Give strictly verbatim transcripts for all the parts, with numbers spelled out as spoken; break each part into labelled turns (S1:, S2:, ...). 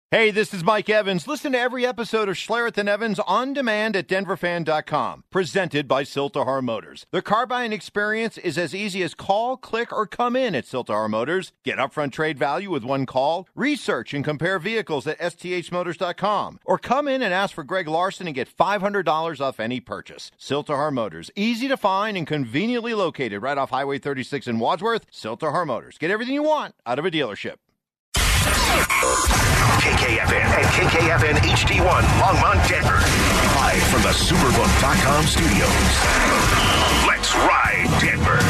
S1: Hey, this is Mike Evans. Listen to every episode of Schlereth and Evans on demand at denver fan dot com. Presented by Siltahar Motors. The car buying experience is as easy as call, click, or come in at Siltahar Motors. Get upfront trade value with one call. Research and compare vehicles at S T H motors dot com. Or come in and ask for Greg Larson and get five hundred dollars off any purchase. Siltahar Motors. Easy to find and conveniently located right off Highway thirty-six in Wadsworth. Siltahar Motors. Get everything you want out of a dealership.
S2: K K F N and K K F N H D one, Longmont, Denver. Live from the Superbook dot com studios. Let's ride, Denver.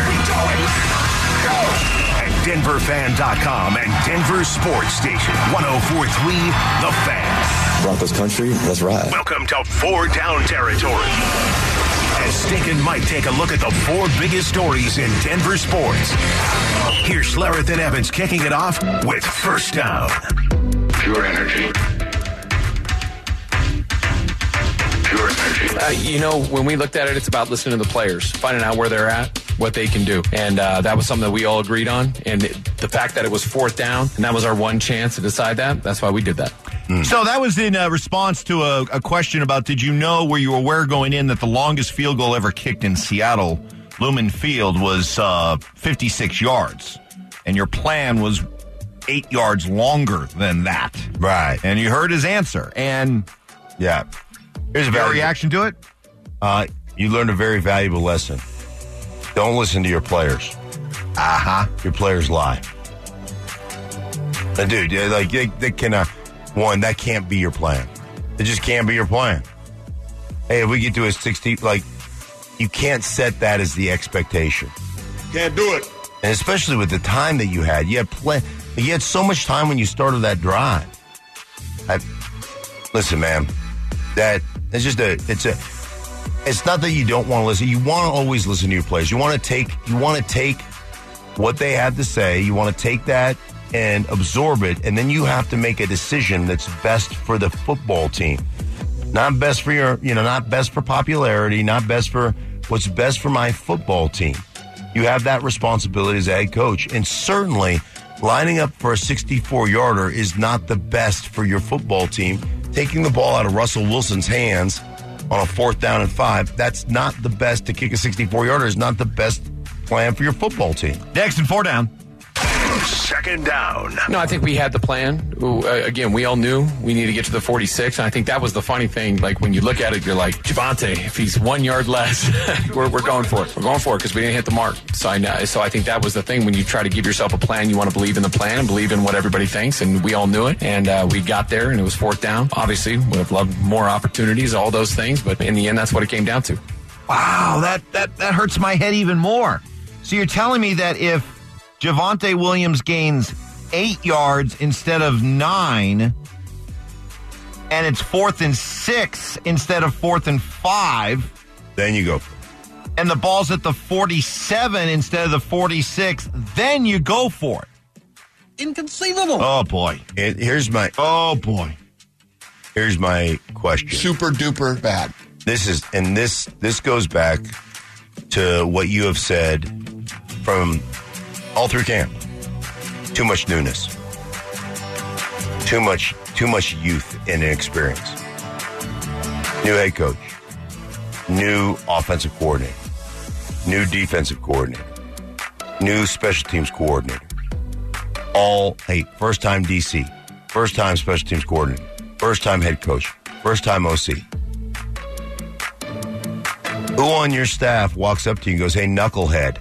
S2: At denver fan dot com and Denver Sports Station one oh four point three, The Fan.
S3: Broncos country, let's ride.
S2: Welcome to Four Down Territory. As Stink and Mike take a look at the four biggest stories in Denver sports. Here's Schlereth and Evans kicking it off with First Down. Pure energy. Pure energy.
S4: Uh, you know, when we looked at it, it's about listening to the players, finding out where they're at, what they can do. And uh, that was something that we all agreed on. And it, the fact that it was fourth down, and that was our one chance to decide that, that's why we did that.
S5: Mm. So that was in uh, response to a, a question about, did you know, were you aware going in that the longest field goal ever kicked in Seattle, Lumen Field, was uh, fifty-six yards. And your plan was eight yards longer than that.
S6: Right.
S5: And you heard his answer. And
S6: yeah, here's a
S5: your
S6: valuable,
S5: reaction to it?
S6: Uh, you learned a very valuable lesson. Don't listen to your players.
S5: Uh-huh.
S6: Your players lie. Uh, dude, like, they, they cannot, one, that can't be your plan. It just can't be your plan. Hey, if we get to a sixty, like, you can't set that as the expectation.
S7: Can't do it.
S6: And especially with the time that you had. You had play, you had so much time when you started that drive. I, listen, man, that it's just a, it's a, it's not that you don't want to listen. You want to always listen to your players. You want to take, you want to take what they have to say. You want to take that and absorb it. And then you have to make a decision that's best for the football team. Not best for your, you know, not best for popularity, not best for what's best for my football team. You have that responsibility as a head coach. And certainly lining up for a sixty-four-yarder is not the best for your football team. Taking the ball out of Russell Wilson's hands on a fourth down and five, that's not the best. To kick a sixty-four-yarder is not the best plan for your football team.
S5: Next and four down.
S2: Second down.
S4: No, I think we had the plan. Ooh, uh, again, we all knew we needed to get to the forty-six, and I think that was the funny thing. Like, when you look at it, you're like, Javonte, if he's one yard less, we're, we're going for it. We're going for it because we didn't hit the mark. So I, know, so I think that was the thing. When you try to give yourself a plan, you want to believe in the plan and believe in what everybody thinks, and we all knew it. And uh, we got there, and it was fourth down. Obviously, would have loved more opportunities, all those things, but in the end, that's what it came down to.
S5: Wow, that, that, that hurts my head even more. So you're telling me that if Javonte Williams gains eight yards instead of nine, and it's fourth and six instead of fourth and five,
S6: then you go for it.
S5: And the ball's at the forty-seven instead of the forty-six, then you go for it.
S7: Inconceivable.
S5: Oh, boy.
S6: And here's my,
S5: oh, boy.
S6: Here's my question.
S7: Super duper bad.
S6: This is, and this, this goes back to what you have said from all through camp. Too much newness. Too much, too much youth and inexperience. New head coach. New offensive coordinator. New defensive coordinator. New special teams coordinator. All, hey, first time D C. First time special teams coordinator. First time head coach. First time O C. Who on your staff walks up to you and goes, hey, knucklehead?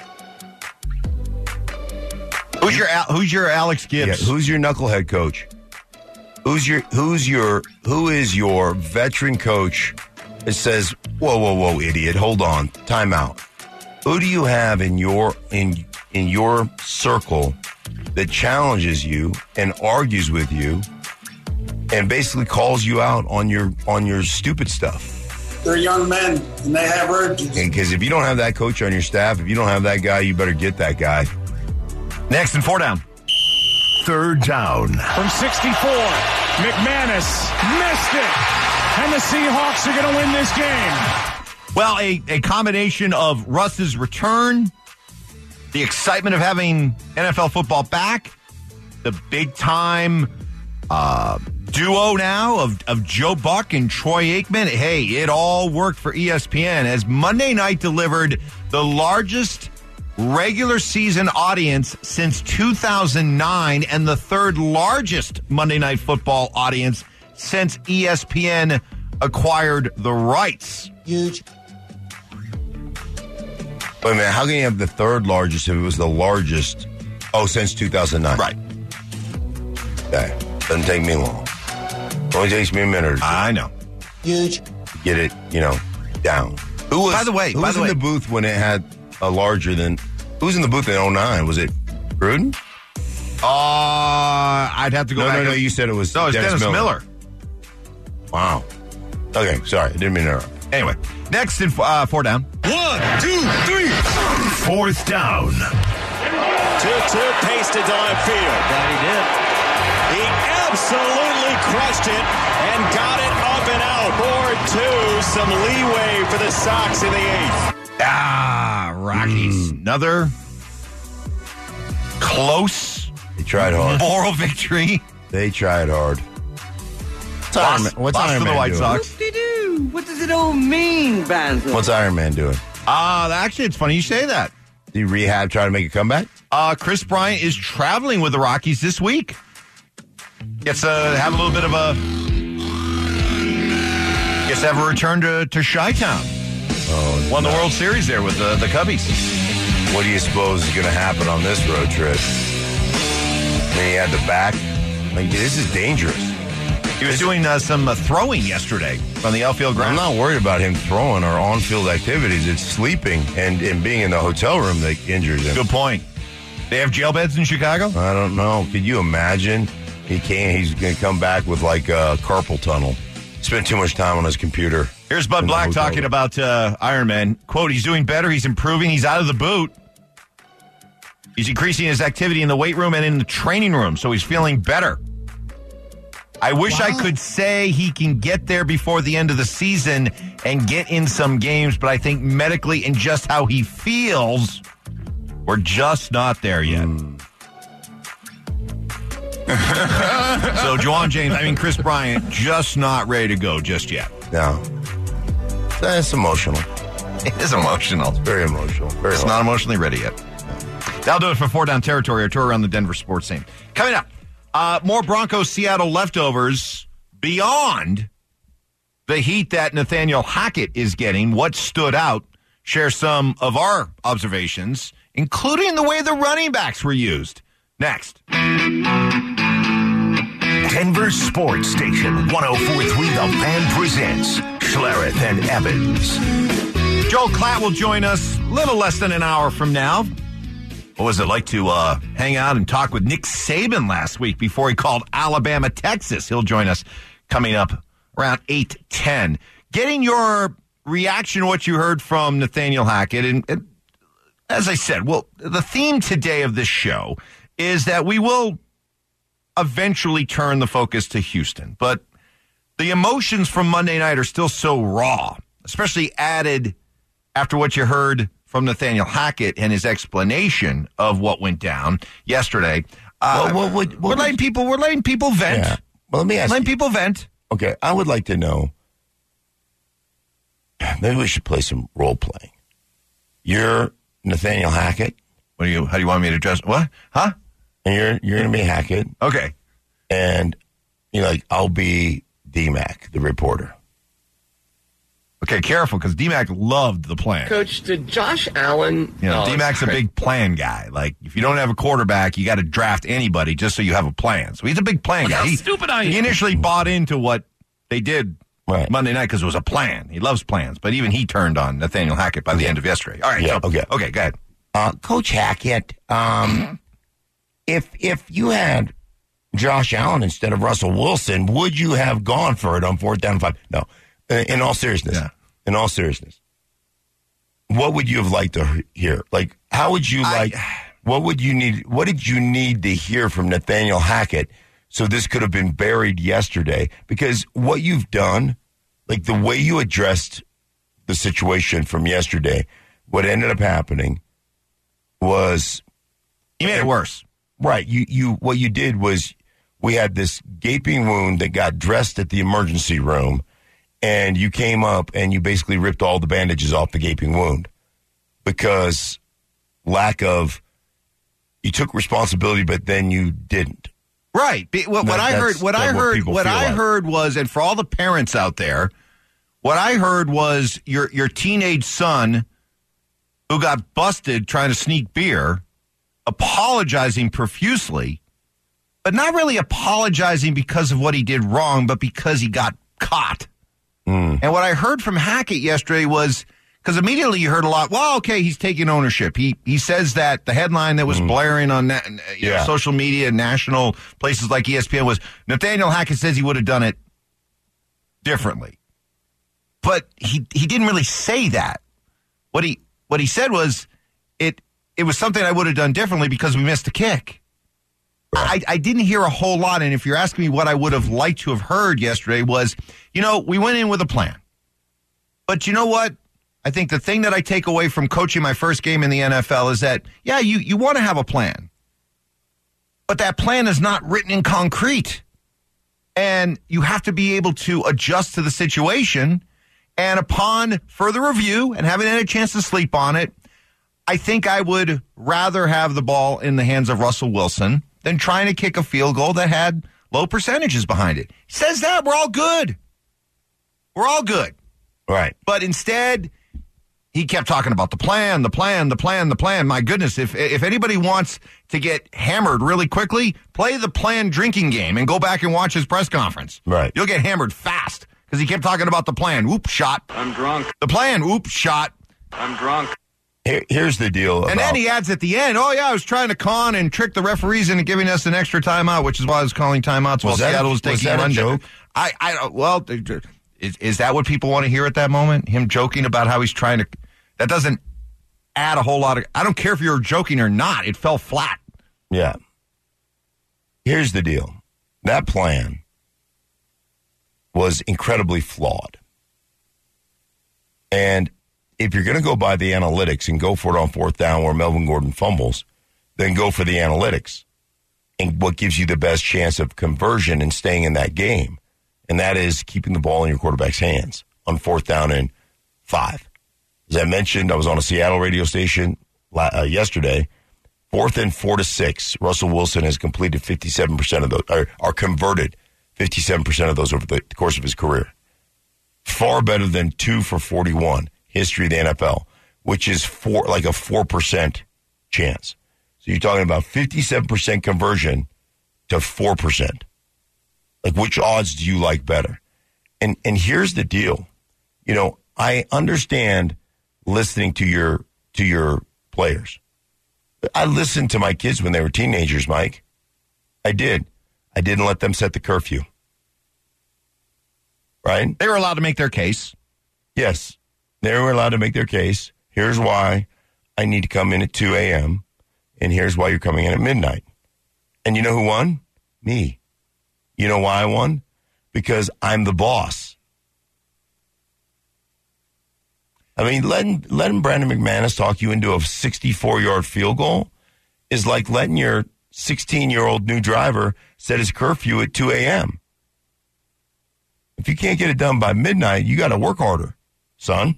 S5: Who's your who's your Alex Gibbs?
S6: Yeah, who's your knucklehead coach? Who's your who's your who is your veteran coach that says, "Whoa, whoa, whoa, idiot, hold on, time out." Who do you have in your in in your circle that challenges you and argues with you and basically calls you out on your on your stupid stuff?
S7: They're young men and they have urges.
S6: Because if you don't have that coach on your staff, if you don't have that guy, you better get that guy.
S5: Next and four down.
S2: Third down.
S8: From sixty-four, McManus missed it. And the Seahawks are going to win this game.
S5: Well, a, a combination of Russ's return, the excitement of having N F L football back, the big-time uh, duo now of, of Joe Buck and Troy Aikman. Hey, it all worked for E S P N as Monday night delivered the largest regular season audience since two thousand nine and the third largest Monday Night Football audience since E S P N acquired the rights.
S6: Huge. Wait a minute, how can you have the third largest if it was the largest, oh, since two thousand nine?
S5: Right.
S6: Okay. Doesn't take me long. Only takes me a minute or two.
S5: I know.
S6: Huge. Get it, you know, down. Who was,
S5: by the way,
S6: who
S5: by
S6: was
S5: the
S6: in
S5: way,
S6: the booth when it had a larger than, who was in the booth in oh nine? Was it Gruden?
S5: Uh, I'd have to go
S6: no,
S5: back.
S6: No, no,
S5: and,
S6: you said it was
S5: no, it's
S6: Dennis,
S5: Dennis
S6: Miller.
S5: Miller.
S6: Wow. Okay, sorry. I didn't mean to interrupt.
S5: Anyway, next in uh, four down.
S2: One, two, three. Fourth down.
S3: two two pasted to left field. That he did. He absolutely crushed it and got it up and out. four two. Some leeway for the Sox in the eighth.
S5: Ah, Rockies. Mm. Another close
S6: They tried hard.
S5: moral victory.
S6: They tried hard. What's Iron Man, what's
S5: lost
S6: Iron
S5: to the
S6: Man
S5: White
S6: doing?
S5: Sox.
S9: Whoop-de-doo. What does it all mean, Banzo?
S6: What's Iron Man doing?
S5: Uh, actually, it's funny you say that.
S6: Did he rehab, try to make a comeback?
S5: Uh, Chris Bryant is traveling with the Rockies this week. Gets to have a little bit of a... Gets to have a return to, to Chi-Town.
S6: Oh,
S5: Won the World Series there with the, the Cubbies.
S6: What do you suppose is going to happen on this road trip? I mean, he had the back. Like, this is dangerous.
S5: He was doing uh, some uh, throwing yesterday from the outfield ground.
S6: I'm not worried about him throwing or on-field activities. It's sleeping and, and being in the hotel room that injures him.
S5: Good point. They have jail beds in Chicago?
S6: I don't know. Could you imagine? He can't. He's going to come back with like a carpal tunnel. Spent too much time on his computer.
S5: Here's Bud Black talking room. about uh, Iron Man. Quote, he's doing better. He's improving. He's out of the boot. He's increasing his activity in the weight room and in the training room, so he's feeling better. I wish wow. I could say he can get there before the end of the season and get in some games, but I think medically and just how he feels, we're just not there yet. Mm. So, Juwan James, I mean, Chris Bryant, just not ready to go just yet.
S6: No. That's emotional.
S5: It is emotional.
S6: It's very emotional. Very
S5: it's
S6: emotional.
S5: not emotionally ready yet. That'll do it for Four Down Territory, our tour around the Denver sports scene. Coming up, uh, more Broncos-Seattle leftovers beyond the heat that Nathaniel Hackett is getting. What stood out? Share some of our observations, including the way the running backs were used. Next.
S2: Denver Sports Station one oh four point three The Fan presents Schlereth and Evans.
S5: Joel Klatt will join us a little less than an hour from now. What was it like to uh, hang out and talk with Nick Saban last week before he called Alabama, Texas? He'll join us coming up around eight ten. Getting your reaction to what you heard from Nathaniel Hackett. And, and as I said, well, the theme today of this show is that we will eventually turn the focus to Houston. But the emotions from Monday night are still so raw, especially added after what you heard from Nathaniel Hackett and his explanation of what went down yesterday. Uh,
S6: well, well, well,
S5: we're letting people we're letting people vent.
S6: Yeah. Well, let me ask
S5: letting
S6: you.
S5: people vent.
S6: Okay, I would like to know. Maybe we should play some role playing. You're Nathaniel Hackett.
S5: What do you? How do you want me to address? What? Huh?
S6: And you're you're going to be Hackett.
S5: Okay.
S6: And you're like, I'll be D-Mac, the reporter.
S5: Okay, careful, because D-Mac loved the plan.
S9: Coach, did Josh Allen...
S5: You know,
S9: oh,
S5: D-Mac's a big plan guy. Like, if you don't have a quarterback, you got to draft anybody just so you have a plan. So he's a big plan
S4: Look
S5: guy.
S4: how
S5: He,
S4: stupid I am.
S5: he initially bought into what they did
S6: right.
S5: Monday night because it was a plan. He loves plans. But even he turned on Nathaniel Hackett by the
S6: yeah.
S5: end of yesterday. All right,
S6: yeah,
S5: so,
S6: okay.
S5: okay, go ahead.
S6: Uh, Coach Hackett, um, if if you had Josh Allen instead of Russell Wilson, would you have gone for it on fourth down and five? No. Uh, in all seriousness.
S5: Yeah.
S6: In all seriousness. What would you have liked to hear? Like, how would you like, I, what would you need, what did you need to hear from Nathaniel Hackett so this could have been buried yesterday? Because what you've done, like the way you addressed the situation from yesterday, what ended up happening was...
S5: You made it worse.
S6: Right. You, you, what you did was we had this gaping wound that got dressed at the emergency room, and you came up and you basically ripped all the bandages off the gaping wound because lack of, you took responsibility, but then you didn't.
S5: Right. Be- What, what
S6: That-
S5: I heard,
S6: that's
S5: what I
S6: what
S5: heard,
S6: people
S5: what
S6: feel
S5: I
S6: like.
S5: heard was, and for all the parents out there, what I heard was your your teenage son who got busted trying to sneak beer, apologizing profusely, but not really apologizing because of what he did wrong, but because he got caught.
S6: Mm.
S5: And what I heard from Hackett yesterday was, because immediately you heard a lot, well, okay, he's taking ownership. He he says that the headline that was mm. blaring on na- you know,
S6: yeah.
S5: social media, national places like E S P N was, Nathaniel Hackett says he would have done it differently. But he he didn't really say that. What he what he said was, it it was something I would have done differently because we missed the kick. I, I didn't hear a whole lot, and if you're asking me what I would have liked to have heard yesterday was, you know, we went in with a plan. But you know what? I think the thing that I take away from coaching my first game in the N F L is that, yeah, you, you want to have a plan. But that plan is not written in concrete. And you have to be able to adjust to the situation. And upon further review and having had a chance to sleep on it, I think I would rather have the ball in the hands of Russell Wilson than trying to kick a field goal that had low percentages behind it. He says that, we're all good. We're all good.
S6: Right.
S5: But instead, he kept talking about the plan, the plan, the plan, the plan. My goodness, if if anybody wants to get hammered really quickly, play the plan drinking game and go back and watch his press conference.
S6: Right.
S5: You'll get hammered fast because he kept talking about the plan. Whoop, shot.
S9: I'm drunk.
S5: The plan, whoop, shot.
S9: I'm drunk.
S6: Here, here's the deal.
S5: And
S6: about,
S5: then he adds at the end, oh, yeah, I was trying to con and trick the referees into giving us an extra timeout, which is why I was calling timeouts while
S6: Was that a-
S5: Seattle was
S6: was
S5: taking
S6: that a
S5: run
S6: joke?
S5: I, I don't, well, is, is that what people want to hear at that moment? Him joking about how he's trying to, that doesn't add a whole lot of, I don't care if you're joking or not. It fell flat.
S6: Yeah. Here's the deal. That plan was incredibly flawed. And if you're going to go by the analytics and go for it on fourth down where Melvin Gordon fumbles, then go for the analytics and what gives you the best chance of conversion and staying in that game. And that is keeping the ball in your quarterback's hands on fourth down and five. As I mentioned, I was on a Seattle radio station uh, yesterday. Fourth and four to six, Russell Wilson has completed fifty-seven percent of those, or, or converted fifty-seven percent of those over the course of his career. Far better than two for forty-one, history of the N F L, which is four, like a four percent chance. So you're talking about fifty-seven percent conversion to four percent. Like, which odds do you like better? And and here's the deal. You know, I understand listening to your to your players. I listened to my kids when they were teenagers, Mike. I did. I didn't let them set the curfew. Right?
S5: They were allowed to make their case.
S6: Yes. They were allowed to make their case. Here's why I need to come in at two a.m., and here's why you're coming in at midnight. And you know who won? Me. You know why I won? Because I'm the boss. I mean, letting, letting Brandon McManus talk you into a sixty-four-yard field goal is like letting your sixteen-year-old new driver set his curfew at two a.m. If you can't get it done by midnight, you got to work harder, son.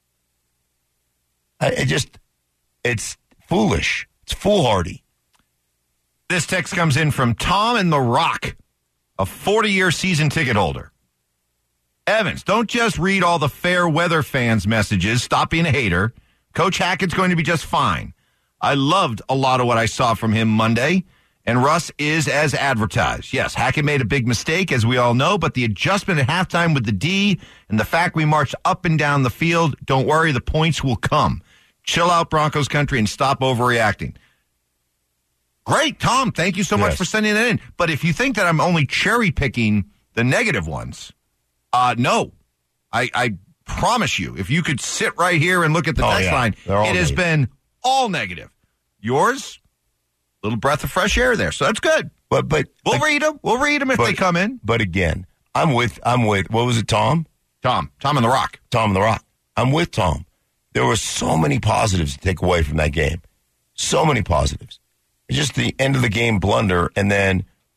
S6: I, it just, it's foolish. It's foolhardy.
S5: This text comes in from Tom in The Rock, a forty-year season ticket holder. Evans, don't just read all the fair weather fans' messages. Stop being a hater. Coach Hackett's going to be just fine. I loved a lot of what I saw from him Monday, and Russ is as advertised. Yes, Hackett made a big mistake, as we all know, but the adjustment at halftime with the D and the fact we marched up and down the field, don't worry, the points will come. Chill out, Broncos country, and stop overreacting. Great, Tom. Thank you so much
S6: Yes.
S5: for sending that in. But if you think that I'm only cherry-picking the negative ones, uh, no. I, I promise you, if you could sit right here and look at the
S6: Oh,
S5: text
S6: yeah.
S5: line,
S6: They're all
S5: it has
S6: negative.
S5: been all negative. Yours, little breath of fresh air there, so that's good.
S6: But but
S5: We'll
S6: but,
S5: read them. We'll read them if
S6: but-
S5: they come in.
S6: But again, I'm with I'm with what was it, Tom?
S5: Tom, Tom and the Rock.
S6: Tom the Rock. I'm with Tom. There were so many positives to take away from that game. So many positives. It's just the end of the game blunder, and then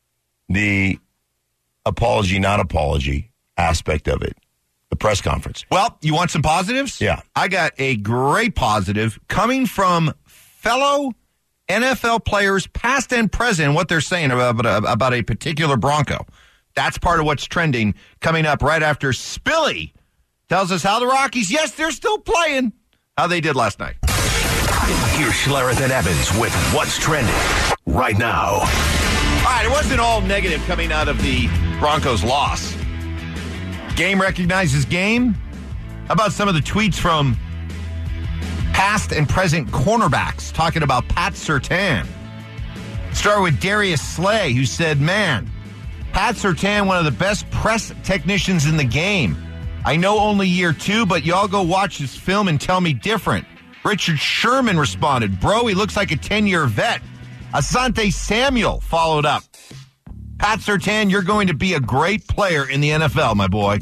S6: the apology, not apology aspect of it, the press conference.
S5: Well, you want some positives?
S6: Yeah.
S5: I got a great positive coming from fellow N F L players, past and present, what they're saying about, about a particular Bronco. That's part of what's trending coming up right after Spilly tells us how the Rockies, yes, they're still playing, how they did last night.
S2: Here's Schlereth and Evans with what's trending right now.
S5: All right, it wasn't all negative coming out of the Broncos' loss. Game recognizes game. How about some of the tweets from past and present cornerbacks talking about Pat Surtain? Start with Darius Slay, who said, man, Pat Surtain, one of the best press technicians in the game. I know only year two, but y'all go watch his film and tell me different. Richard Sherman responded, bro, he looks like a ten-year vet. Asante Samuel followed up. Pat Surtain, you're going to be a great player in the N F L, my boy.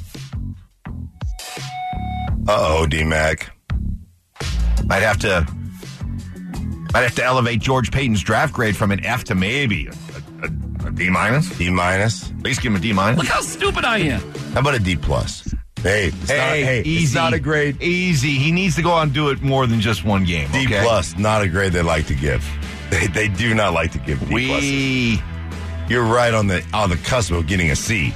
S6: Uh-oh, D-Mac.
S5: Might have to might have to elevate George Payton's draft grade from an F to maybe a, a, a D minus.
S6: D minus.
S5: At least give him a D minus.
S4: Look how stupid I am.
S6: How about a D plus? Hey, it's
S5: hey,
S6: not, hey,
S5: easy.
S6: It's not a grade.
S5: Easy. He needs to go on and do it more than just one game.
S6: D
S5: okay?
S6: plus, not a grade they like to give. They they do not like to give D
S5: we,
S6: pluses. You're right on the on the cusp of getting a C.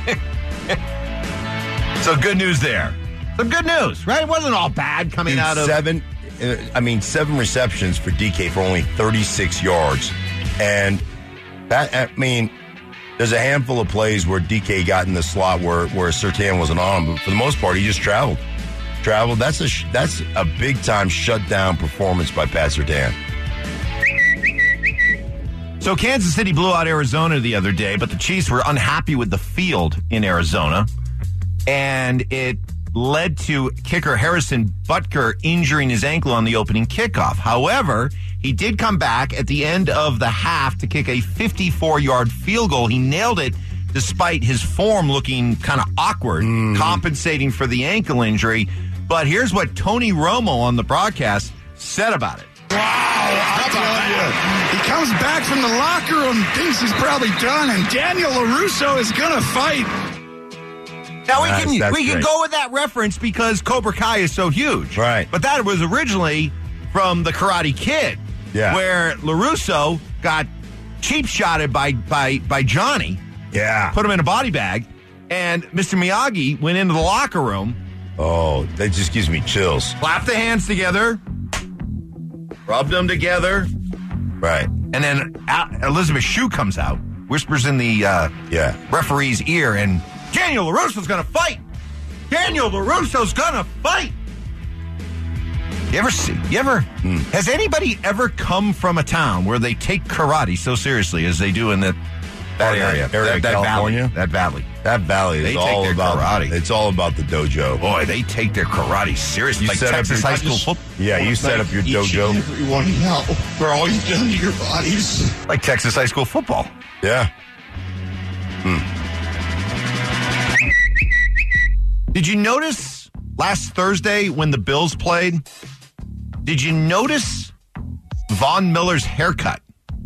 S5: So good news there. Some good news, right? It wasn't all bad coming
S6: Dude,
S5: out of
S6: seven. Uh, I mean, seven receptions for D K for only thirty-six yards, and that. I mean, there's a handful of plays where D K got in the slot where where Surtain wasn't on, but for the most part, he just traveled. Traveled. That's a that's a big time shutdown performance by Pat Surtain.
S5: So Kansas City blew out Arizona the other day, but the Chiefs were unhappy with the field in Arizona, and it led to kicker Harrison Butker injuring his ankle on the opening kickoff. However, he did come back at the end of the half to kick a fifty-four-yard field goal. He nailed it despite his form looking kind of awkward, mm. compensating for the ankle injury. But here's what Tony Romo on the broadcast said about it.
S10: Wow, I'm telling you, he comes back from the locker room, thinks he's probably done, and Daniel LaRusso is going to fight.
S5: Now, we
S6: that's,
S5: can
S6: that's
S5: we can
S6: great.
S5: go with that reference because Cobra Kai is so huge.
S6: Right.
S5: But that was originally from The Karate Kid,
S6: yeah.
S5: where LaRusso got cheap-shotted by, by, by Johnny,
S6: yeah,
S5: put him in a body bag, and Mister Miyagi went into the locker room.
S6: Oh, that just gives me chills.
S5: Clapped the hands together, rubbed them together.
S6: Right.
S5: And then Elizabeth Shue comes out, whispers in the uh,
S6: yeah.
S5: referee's ear, and Daniel LaRusso's going to fight. Daniel LaRusso's going to fight. You ever see, you ever, hmm. has anybody ever come from a town where they take karate so seriously as they do in the, that
S6: oh,
S5: area,
S6: area
S5: that, that
S6: California?
S5: valley, that valley?
S6: That valley
S5: they
S6: is all
S5: take their
S6: about
S5: karate.
S6: It's all about the dojo.
S5: Boy, they take their karate seriously.
S6: You
S5: like
S6: set
S5: Texas
S6: up your,
S5: high school football.
S6: Yeah, you set up your dojo.
S10: Everyone now for all you've done to your bodies.
S5: Like Texas high school football.
S6: Yeah. Hmm.
S5: Did you notice last Thursday when the Bills played? Did you notice Von Miller's haircut?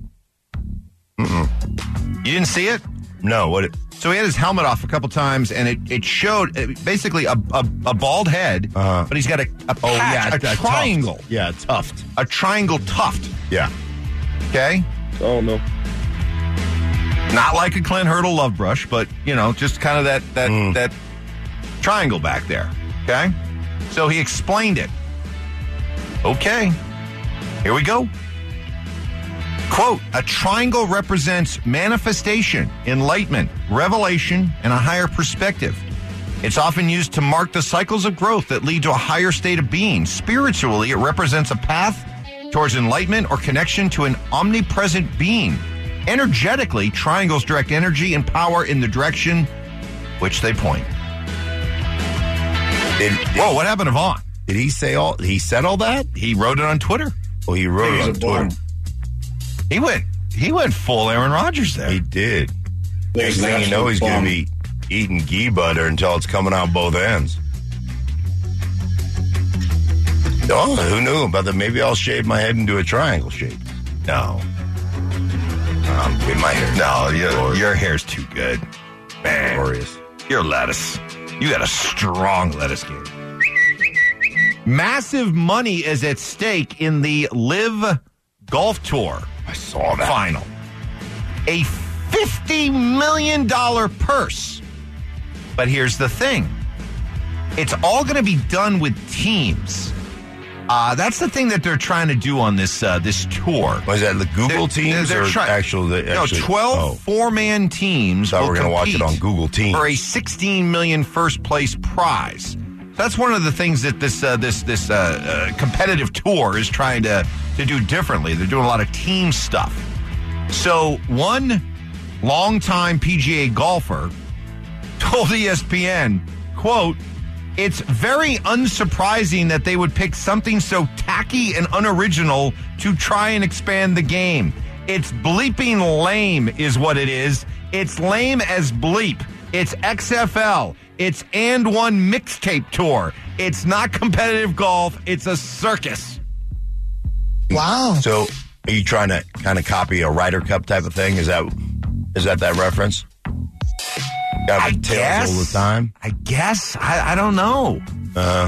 S6: Mm-mm.
S5: You didn't see it?
S6: No. What? It,
S5: so he had his helmet off a couple times, and it, it showed uh, basically a, a, a bald head, uh-huh. but he's got a, a patch,
S6: oh, yeah,
S5: a, a triangle.
S6: Tuft. Yeah, a tuft.
S5: A triangle tuft.
S6: Yeah.
S5: Okay?
S6: Oh, no.
S5: Not like a Clint Hurdle love brush, but, you know, just kind of that that
S6: mm.
S5: that triangle back there. Okay? So he explained it. Okay. Here we go. Quote, a triangle represents manifestation, enlightenment, revelation, and a higher perspective. It's often used to mark the cycles of growth that lead to a higher state of being. Spiritually, it represents a path towards enlightenment or connection to an omnipresent being. Energetically, triangles direct energy and power in the direction which they point.
S6: Did, did,
S5: Whoa, what happened to Vaughn?
S6: Did he say all? He said all that?
S5: He wrote it on Twitter.
S6: Oh, he wrote it on Twitter.
S5: He went. He went full Aaron Rodgers there.
S6: He did. Next thing you know, he's going to be eating ghee butter until it's coming out both ends. Oh, who knew about that? Maybe I'll shave my head into a triangle shape.
S5: No.
S6: Um, with my hair.
S5: No, your, your hair's too good. Man,
S6: Glorious.
S5: Your lettuce. You got a strong lettuce game. Massive money is at stake in the Live Golf Tour.
S6: I saw that.
S5: Final. A fifty million dollars purse. But here's the thing. It's all going to be done with teams. Uh, that's the thing that they're trying to do on this uh, this tour.
S6: Was that the Google
S5: they're,
S6: teams
S5: they're
S6: or
S5: try-
S6: actual? The, actually,
S5: no, twelve
S6: oh.
S5: four-man teams.
S6: I thought
S5: will
S6: we were going to watch it on Google Teams
S5: for a sixteen million dollars first place prize. That's one of the things that this uh, this this uh, uh, competitive tour is trying to to do differently. They're doing a lot of team stuff. So one longtime P G A golfer told E S P N, quote, "It's very unsurprising that they would pick something so tacky and unoriginal to try and expand the game. It's bleeping lame is what it is. It's lame as bleep. It's X F L. It's and one mixtape tour. It's not competitive golf. It's a circus."
S10: Wow.
S6: So, are you trying to kind of copy a Ryder Cup type of thing? Is that is that that reference? Got
S5: I
S6: tails
S5: guess.
S6: all the time.
S5: I guess. I, I don't know.
S6: Uh,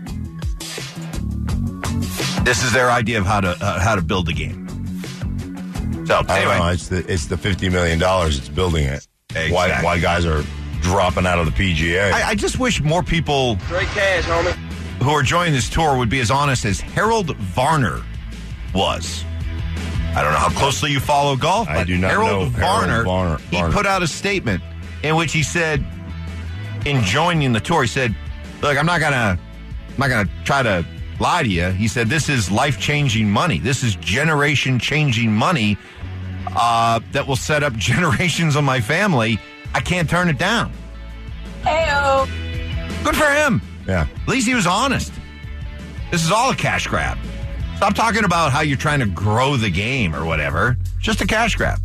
S5: This is their idea of how to uh, how to build the game. So
S6: I
S5: anyway,
S6: don't know. It's the it's the fifty million dollars. It's building it.
S5: Exactly.
S6: Why why guys are dropping out of the P G A?
S5: I, I just wish more people
S9: Straight cash, homie.
S5: who are joining this tour would be as honest as Harold Varner was. I don't know how closely you follow golf,
S6: I
S5: but
S6: do not
S5: Harold
S6: know
S5: Varner,
S6: Harold Varner-
S5: he
S6: Varner.
S5: put out a statement in which he said, in joining the tour, he said, "Look, I'm not gonna, I'm not gonna try to lie to you." He said, "This is life-changing money. This is generation-changing money uh, that will set up generations of my family. I can't turn it down."
S11: Heyo.
S5: Good for him.
S6: Yeah.
S5: At least he was honest. This is all a cash grab. Stop talking about how you're trying to grow the game or whatever. Just a cash grab.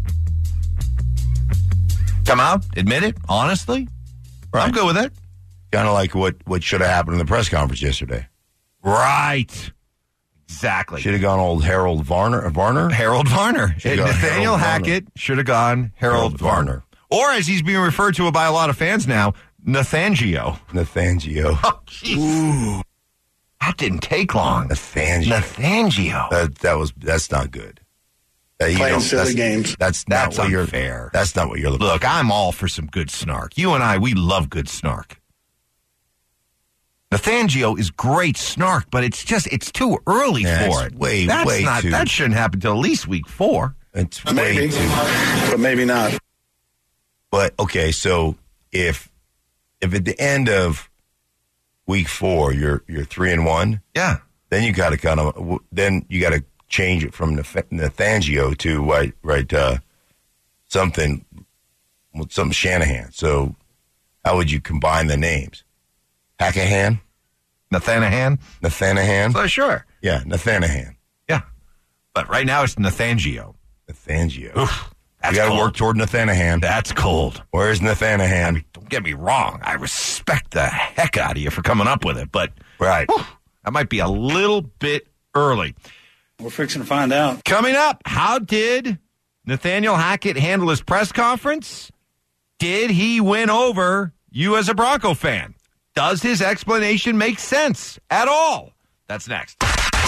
S5: Come out, admit it, honestly.
S6: Right.
S5: I'm good with it.
S6: Kind of like what, what should have happened in the press conference yesterday.
S5: Right. Exactly.
S6: Should have gone old Harold Varner. Varner?
S5: Harold Varner.
S6: Should've gone
S5: Nathaniel
S6: Harold
S5: Hackett should have gone Harold,
S6: Harold
S5: Varner.
S6: Varner.
S5: Or, as he's being referred to by a lot of fans now, Nathangio.
S6: Nathangio.
S5: Oh, Ooh. That didn't take long.
S6: Nathangio.
S5: Nathangio.
S6: That, that was, that's not good. That, you
S7: Playing
S6: don't-
S7: silly
S6: that's,
S7: games.
S6: That's not
S5: That's
S6: what you're,
S5: unfair.
S6: That's not what you're looking
S5: Look, I'm all for some good snark. You and I, we love good snark. Nathangio is great snark, but it's just, it's too early
S6: Yeah,
S5: for
S6: it's
S5: it.
S6: way,
S5: That's
S6: way
S5: not,
S6: too-
S5: That shouldn't happen till at least week four.
S6: It's
S7: Maybe,
S6: way too.
S7: but maybe not.
S6: But okay, so if if at the end of week four you're you're three and one,
S5: Yeah.
S6: then you got to kind of then you got to change it from Nath- Nathangio to right right uh, something something Shanahan. So how would you combine the names? Hackahan,
S5: Nathanahan?
S6: Nathanahan,
S5: So sure.
S6: yeah, Nathanahan,
S5: Yeah. But right now it's Nathangio.
S6: Nathangio.
S5: Oof. That's
S6: You got to
S5: cold.
S6: work toward Nathanahan.
S5: That's cold.
S6: Where's Nathanahan?
S5: Don't get me wrong. I respect the heck out of you for coming up with it, but
S6: Right.
S5: whew, that might be a little bit early.
S7: We're fixing to find out.
S5: Coming up, how did Nathaniel Hackett handle his press conference? Did he win over you as a Bronco fan? Does his explanation make sense at all? That's next.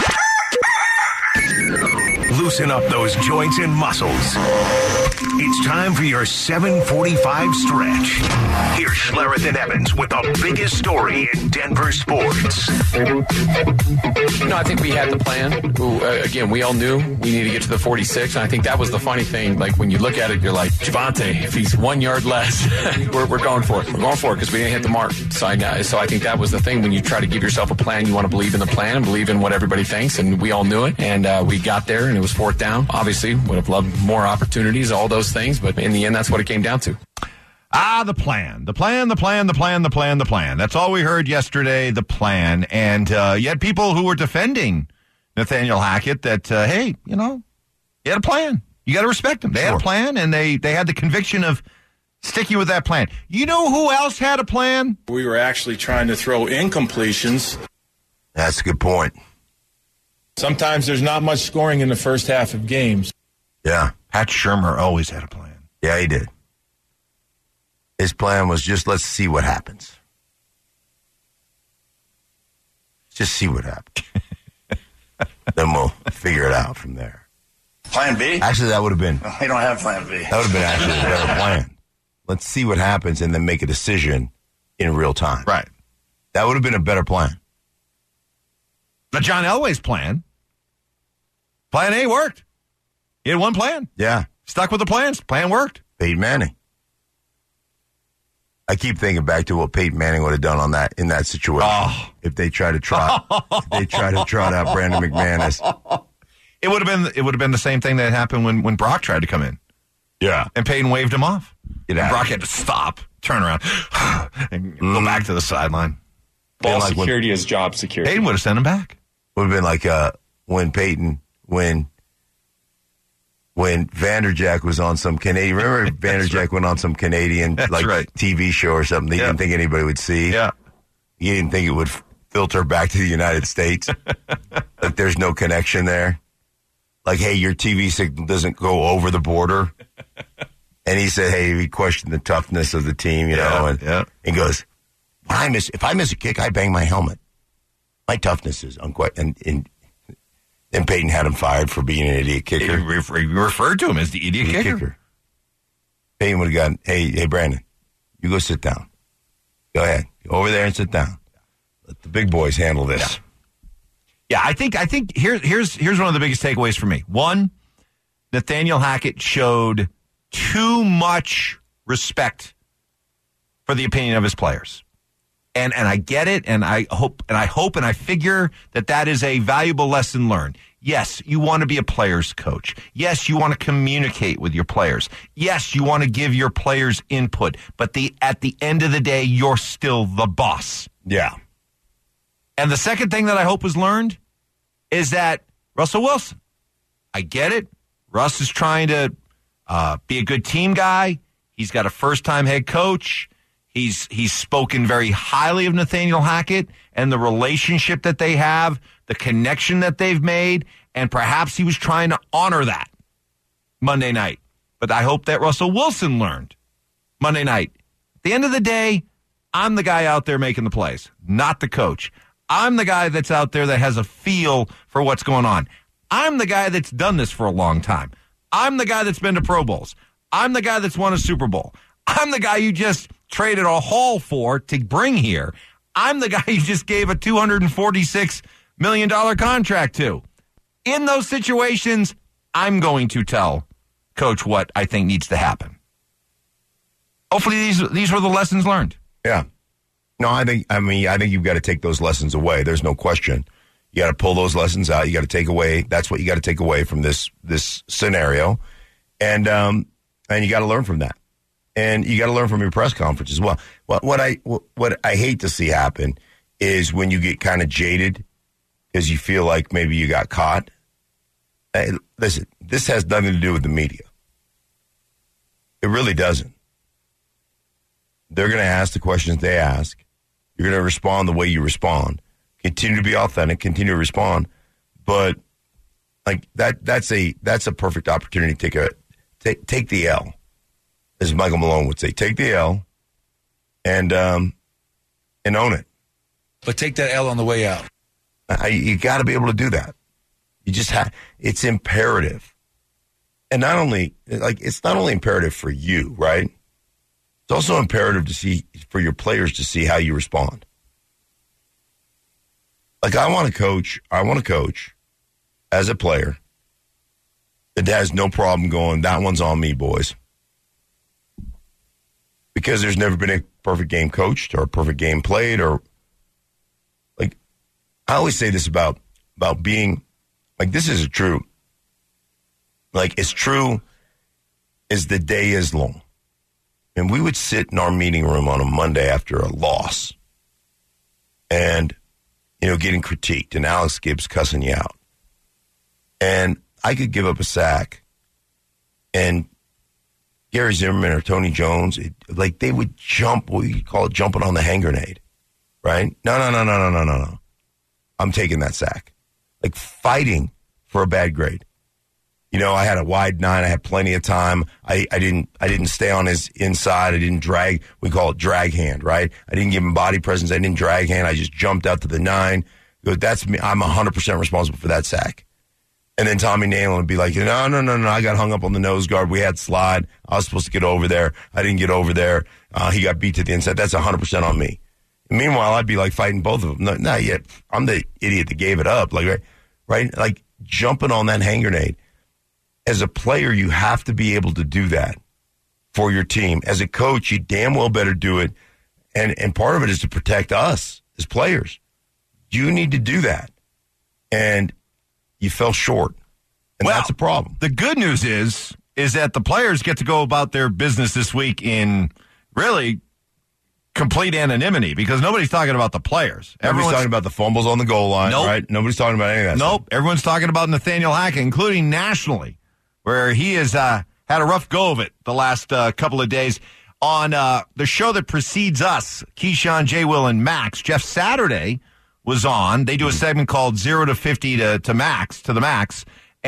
S2: Loosen up those joints and muscles. It's time for your seven forty-five stretch. Here's Schlereth and Evans with the biggest story in Denver sports.
S4: No, I think we had the plan. Ooh, uh, again, we all knew we needed to get to the forty-six, and I think that was the funny thing. Like, when you look at it, you're like, Javante, if he's one yard less, we're, we're going for it. We're going for it because we didn't hit the mark. So I, so I think that was the thing. When you try to give yourself a plan, you want to believe in the plan and believe in what everybody thinks, and we all knew it. And uh, we got there, and it was fourth down. Obviously, would have loved more opportunities, all those things, but in the end, that's what it came down to.
S5: Ah, the plan, the plan, the plan, the plan, the plan, the plan. That's all we heard yesterday, the plan. And uh, you had people who were defending Nathaniel Hackett that, uh, hey, you know, he had a plan. You got to respect them. They
S6: Sure.
S5: had a plan, and they, they had the conviction of sticking with that plan. You know who else had a plan?
S12: We were actually trying to throw incompletions.
S6: That's a good point.
S12: Sometimes there's not much scoring in the first half of games.
S6: Yeah.
S5: Pat Shurmur always had a plan.
S6: Yeah, he did. His plan was just let's see what happens. Just see what happens. Then we'll figure it out from there.
S7: Plan B?
S6: Actually, that would have been.
S7: We don't have plan B.
S6: That would have been actually a better plan. Let's see what happens and then make a decision in real time.
S5: Right.
S6: That would have been a better plan.
S5: The John Elway's plan. Plan A worked. He had one plan.
S6: Yeah.
S5: Stuck with the plans. Plan worked.
S6: Peyton Manning. I keep thinking back to what Peyton Manning would have done on that in that situation.
S5: Oh.
S6: If they tried to trot, if they tried to trot out Brandon McManus.
S5: It would have been. It would have been the same thing that happened when, when Brock tried to come in.
S6: Yeah,
S5: and Peyton waved him off.
S6: It
S5: and Brock had to stop, turn around, and
S6: mm.
S5: go back to the sideline.
S12: Ball
S6: like
S12: security
S6: when,
S12: is job security.
S5: Peyton would have sent him back.
S6: Would have been like uh, when Peyton when. When Vanderjack was on some Canadian, remember Vanderjack right. went on some Canadian
S5: That's
S6: like
S5: right.
S6: T V show or something. He
S5: yeah.
S6: didn't think anybody would see.
S5: Yeah,
S6: he didn't think it would filter back to the United States. Like there's no connection there. Like, hey, your T V signal doesn't go over the border. And he said, hey, he questioned the toughness of the team, you
S5: yeah,
S6: know. And
S5: yeah.
S6: he goes, when I miss, if I miss a kick, I bang my helmet. My toughness is unquestioned. And, and And Peyton had him fired for being an idiot kicker.
S5: He re- referred to him as the idiot, idiot kicker. kicker.
S6: Peyton would have gone, hey, hey, Brandon, you go sit down. Go ahead. Go over there and sit down. Let the big boys handle this.
S5: Yeah, yeah I think I think here, here's here's one of the biggest takeaways for me. One, Nathaniel Hackett showed too much respect for the opinion of his players. And and I get it, and I hope and I hope and I figure that that is a valuable lesson learned. Yes, you want to be a player's coach. Yes, you want to communicate with your players. Yes, you want to give your players input. But the at the end of the day, you're still the boss.
S6: Yeah.
S5: And the second thing that I hope was learned is that Russell Wilson, I get it. Russ is trying to uh, be a good team guy. He's got a first-time head coach. He's he's spoken very highly of Nathaniel Hackett and the relationship that they have, the connection that they've made, and perhaps he was trying to honor that Monday night. But I hope that Russell Wilson learned Monday night. At the end of the day, I'm the guy out there making the plays, not the coach. I'm the guy that's out there that has a feel for what's going on. I'm the guy that's done this for a long time. I'm the guy that's been to Pro Bowls. I'm the guy that's won a Super Bowl. I'm the guy you just traded a haul for to bring here. I'm the guy you just gave a two hundred forty-six million dollars contract to. In those situations, I'm going to tell Coach what I think needs to happen. Hopefully these these were the lessons learned.
S6: Yeah. No, I think, I mean, I think you've got to take those lessons away. There's no question. You got to pull those lessons out. You got to take away. That's what you got to take away from this this scenario. And, um, and you got to learn from that. And you got to learn from your press conference as well. What, what I what I hate to see happen is when you get kind of jaded because you feel like maybe you got caught. Hey, listen, this has nothing to do with the media. It really doesn't. They're going to ask the questions they ask. You're going to respond the way you respond. Continue to be authentic. Continue to respond. But like that, that's a that's a perfect opportunity to take a take take the L. As Michael Malone would say, take the L and um, and own it.
S13: But take that L on the way out.
S6: I, you got to be able to do that. You just have. It's imperative, and not only like it's not only imperative for you, right? It's also imperative to see for your players to see how you respond. Like I want to coach. I want to coach as a player that has no problem going. That one's on me, boys. Because there's never been a perfect game coached or a perfect game played or like I always say this about about being like this is true. Like as true as the day is long. And we would sit in our meeting room on a Monday after a loss and you know getting critiqued and Alex Gibbs cussing you out. And I could give up a sack and Gary Zimmerman or Tony Jones, it, like they would jump, what you call it, jumping on the hand grenade, right? No, no, no, no, no, no, no, no. I'm taking that sack. Like fighting for a bad grade. You know, I had a wide nine. I had plenty of time. I, I didn't I didn't stay on his inside. I didn't drag. We call it drag hand, right? I didn't give him body presence. I didn't drag hand. I just jumped out to the nine. That's me. I'm one hundred percent responsible for that sack. And then Tommy Nalen would be like, no, no, no, no. I got hung up on the nose guard. We had slide. I was supposed to get over there. I didn't get over there. Uh, he got beat to the inside. That's one hundred percent on me. And meanwhile, I'd be like fighting both of them. No, not yet. I'm the idiot that gave it up. Like, right, right? Like jumping on that hand grenade. As a player, you have to be able to do that for your team. As a coach, you damn well better do it. And and part of it is to protect us as players. You need to do that. And you fell short. And
S5: well,
S6: that's a problem.
S5: The good news is, is that the players get to go about their business this week in really complete anonymity because nobody's talking about the players.
S6: Everyone's Everyone's talking about the fumbles on the goal line, nope. right? Nobody's talking about any of that
S5: Nope.
S6: stuff.
S5: Everyone's talking about Nathaniel Hackett, including nationally, where he has uh, had a rough go of it the last uh, couple of days. On uh, the show that precedes us, Keyshawn, J. Will, and Max, Jeff Saturday was on. They do a segment called Zero to fifty to, to Max, to the Max.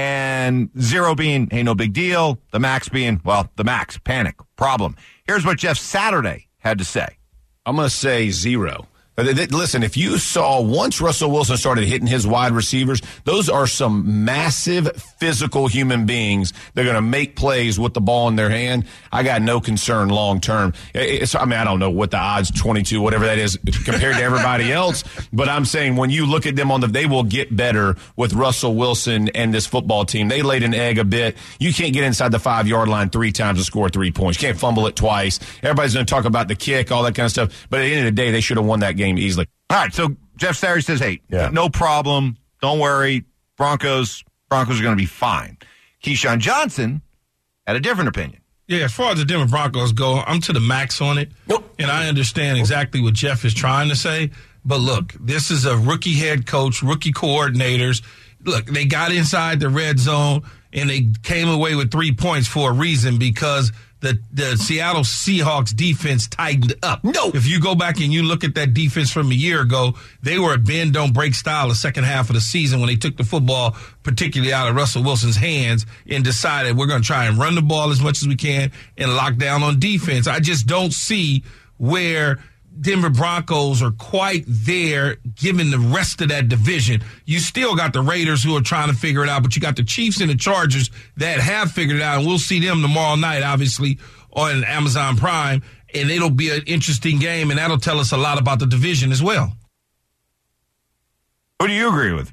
S5: And zero being, hey, no big deal. The Max being, well, the Max, panic, problem. Here's what Jeff Saturday had to say.
S14: I'm going to say zero. Listen, if you saw once Russell Wilson started hitting his wide receivers, those are some massive physical human beings. They're going to make plays with the ball in their hand. I got no concern long term. It's, I mean, I don't know what the odds, twenty-two, whatever that is, compared to everybody else. But I'm saying when you look at them on the, they will get better with Russell Wilson and this football team. They laid an egg a bit. You can't get inside the five yard line three times and score three points. You can't fumble it twice. Everybody's going to talk about the kick, all that kind of stuff. But at the end of the day, they should have won that game easily.
S5: All right, so Jeff Saturday says, hey, yeah. no problem. Don't worry. Broncos, Broncos are going to be fine. Keyshawn Johnson had a different opinion.
S15: Yeah, as far as the Denver Broncos go, I'm to the max on it. Nope. And I understand exactly what Jeff is trying to say. But look, this is a rookie head coach, rookie coordinators. Look, they got inside the red zone, and they came away with three points for a reason because – The, the Seattle Seahawks defense tightened up. No. If you go back and you look at that defense from a year ago, they were a bend, don't break style the second half of the season when they took the football, particularly out of Russell Wilson's hands, and decided we're going to try and run the ball as much as we can and lock down on defense. I just don't see where Denver Broncos are quite there given the rest of that division. You still got the Raiders who are trying to figure it out, but you got the Chiefs and the Chargers that have figured it out, and we'll see them tomorrow night, obviously, on Amazon Prime, and it'll be an interesting game, and that'll tell us a lot about the division as well.
S5: Who do you agree with?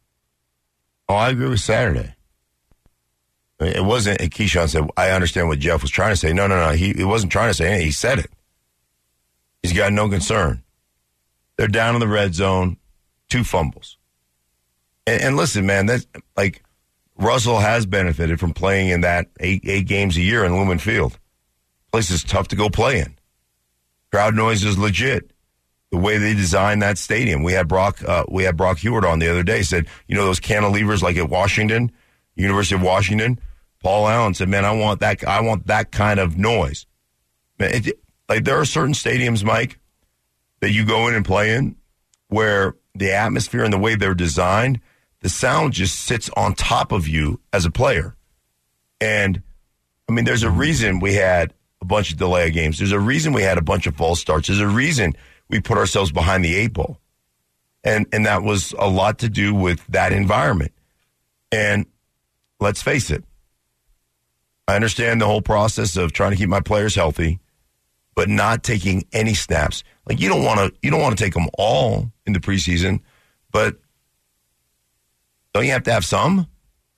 S6: Oh, I agree with Saturday. It wasn't, Keyshawn said, I understand what Jeff was trying to say. No, no, no, he, he wasn't trying to say anything. He said it. He's got no concern. They're down in the red zone, two fumbles. And, and listen, man, that's like Russell has benefited from playing in that eight eight games a year in Lumen Field. Place is tough to go play in. Crowd noise is legit. The way they designed that stadium, we had Brock, uh, we had Brock Heward on the other day. Said, you know, those cantilevers like at Washington, University of Washington. Paul Allen said, man, I want that. I want that kind of noise. Man, it, Like, there are certain stadiums, Mike, that you go in and play in where the atmosphere and the way they're designed, the sound just sits on top of you as a player. And, I mean, there's a reason we had a bunch of delay games. There's a reason we had a bunch of false starts. There's a reason we put ourselves behind the eight ball. And, and that was a lot to do with that environment. And let's face it, I understand the whole process of trying to keep my players healthy, but not taking any snaps. Like you don't want to, you don't want to take them all in the preseason, but don't you have to have some?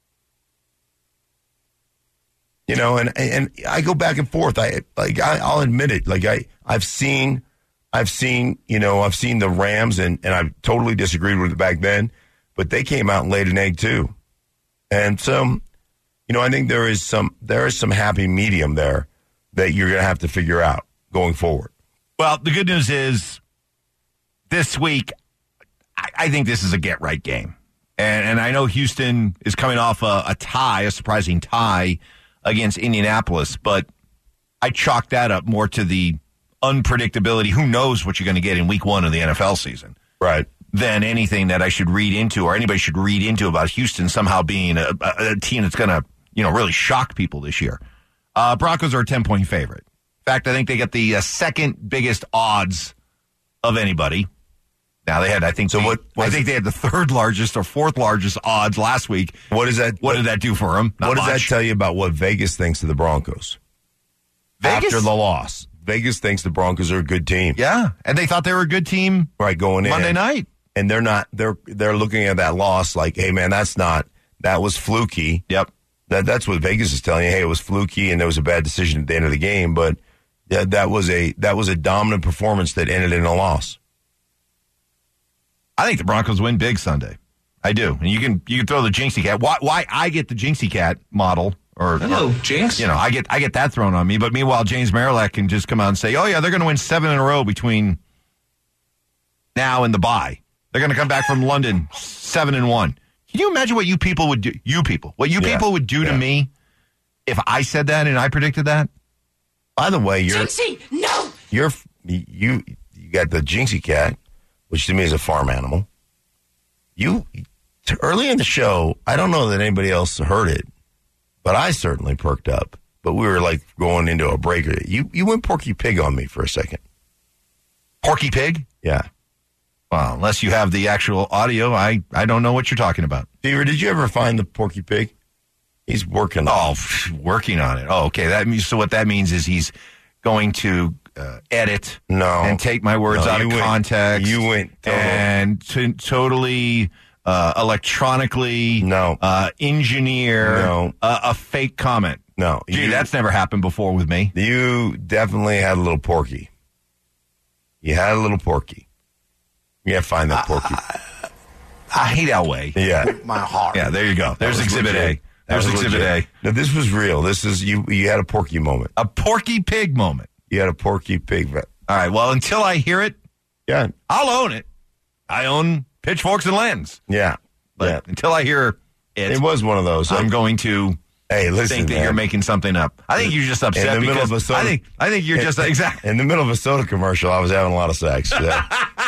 S6: You know, and and I go back and forth. I like I, I'll admit it. Like I, I've seen, I've seen, you know, I've seen the Rams, and and I totally disagreed with it back then, but they came out and laid an egg too, and so, you know, I think there is some there is some happy medium there that you're going to have to figure out going forward.
S5: Well, the good news is this week, I, I think this is a get-right game. And, and I know Houston is coming off a, a tie, a surprising tie against Indianapolis, but I chalk that up more to the unpredictability. Who knows what you're going to get in week one of the N F L season.
S6: Right.
S5: Than anything that I should read into or anybody should read into about Houston somehow being a, a, a team that's going to you know, really shock people this year. Uh, Broncos are a ten-point favorite. In fact, I think they get the uh, second biggest odds of anybody. Now they had, I think, so the, what? what I think they had the third largest or fourth largest odds last week.
S6: What is that?
S5: What, what did that do for them? Not
S6: what does
S5: much.
S6: that tell you about what Vegas thinks of the Broncos?
S5: Vegas?
S6: After the loss, Vegas thinks the Broncos are a good team.
S5: Yeah, and they thought they were a good team,
S6: right? Going in
S5: Monday night,
S6: and they're not. They're they're looking at that loss like, hey man, that's not that was fluky.
S5: Yep,
S6: that that's what Vegas is telling you. Hey, it was fluky, and there was a bad decision at the end of the game, but yeah, that was a that was a dominant performance that ended in a loss.
S5: I think the Broncos win big Sunday. I do. And you can you can throw the Jinxie Cat. Why why I get the Jinxie Cat model or
S4: Hello,
S5: or,
S4: Jinx.
S5: You know, I get I get that thrown on me, but meanwhile James Marillac can just come out and say, "Oh yeah, they're going to win seven in a row between now and the bye. They're going to come back from London seven and one." Can you imagine what you people would do? You people. What you
S6: yeah.
S5: people would do
S6: yeah.
S5: to me if I said that and I predicted that?
S6: By the way, you're
S11: Jinxie, no.
S6: You're you you got the Jinxie Cat, which to me is a farm animal. You, early in the show, I don't know that anybody else heard it, but I certainly perked up. But we were like going into a break. You you went Porky Pig on me for a second.
S5: Porky Pig?
S6: Yeah.
S5: Well, unless you have the actual audio, I, I don't know what you're talking about.
S6: Beaver, did you ever find the Porky Pig? He's working on
S5: it. Oh, working on it. Oh, okay. That means, so what that means is he's going to uh, edit
S6: no,
S5: and take my words
S6: no,
S5: out of
S6: went,
S5: context.
S6: You went total.
S5: and to, totally uh, electronically
S6: no.
S5: uh, engineer
S6: no.
S5: a, a fake comment.
S6: No.
S5: Gee,
S6: you,
S5: that's never happened before with me.
S6: You definitely had a little Porky. You had a little Porky. You gotta find that Porky.
S5: I, I hate Elway.
S6: Yeah.
S5: With my heart. Yeah, there you go. There's Exhibit
S6: legit.
S5: A. There's Exhibit
S6: legit.
S5: A.
S6: No, this was real. This is you. You had a Porky moment.
S5: A Porky Pig moment.
S6: You had a Porky Pig.
S5: All right. Well, until I hear it,
S6: yeah,
S5: I'll own it. I own Pitchforks and Lens.
S6: Yeah.
S5: But
S6: yeah.
S5: until I hear it,
S6: it was one of those.
S5: I'm going to
S6: hey, listen,
S5: think that
S6: man.
S5: you're making something up. I think you're just upset
S6: in the
S5: because
S6: middle of a soda,
S5: I think I think you're
S6: in,
S5: just exactly
S6: in the middle of a soda commercial. I was having a lot of sex. Yeah.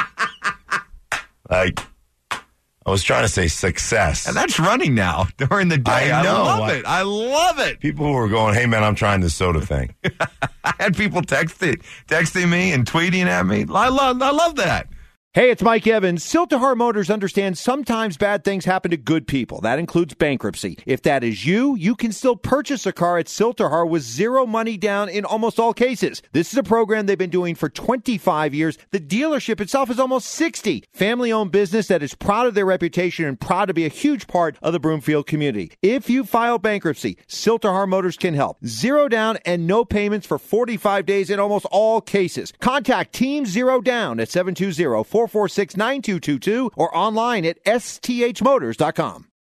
S6: Like, I was trying to say success.
S5: And that's running now during the day.
S6: I know.
S5: I love
S6: I,
S5: it. I love it.
S6: People were going, hey, man, I'm trying this soda thing.
S5: I had people texting, texting me and tweeting at me. I love, I love that.
S16: Hey, it's Mike Evans. Siltahar Motors understands sometimes bad things happen to good people. That includes bankruptcy. If that is you, you can still purchase a car at Siltahar with zero money down in almost all cases. This is a program they've been doing for twenty-five years. The dealership itself is almost sixty. Family-owned business that is proud of their reputation and proud to be a huge part of the Broomfield community. If you file bankruptcy, Siltahar Motors can help. Zero down and no payments for forty-five days in almost all cases. Contact Team Zero Down at seven two zero, four four six, nine two two two or online at s t h motors dot com.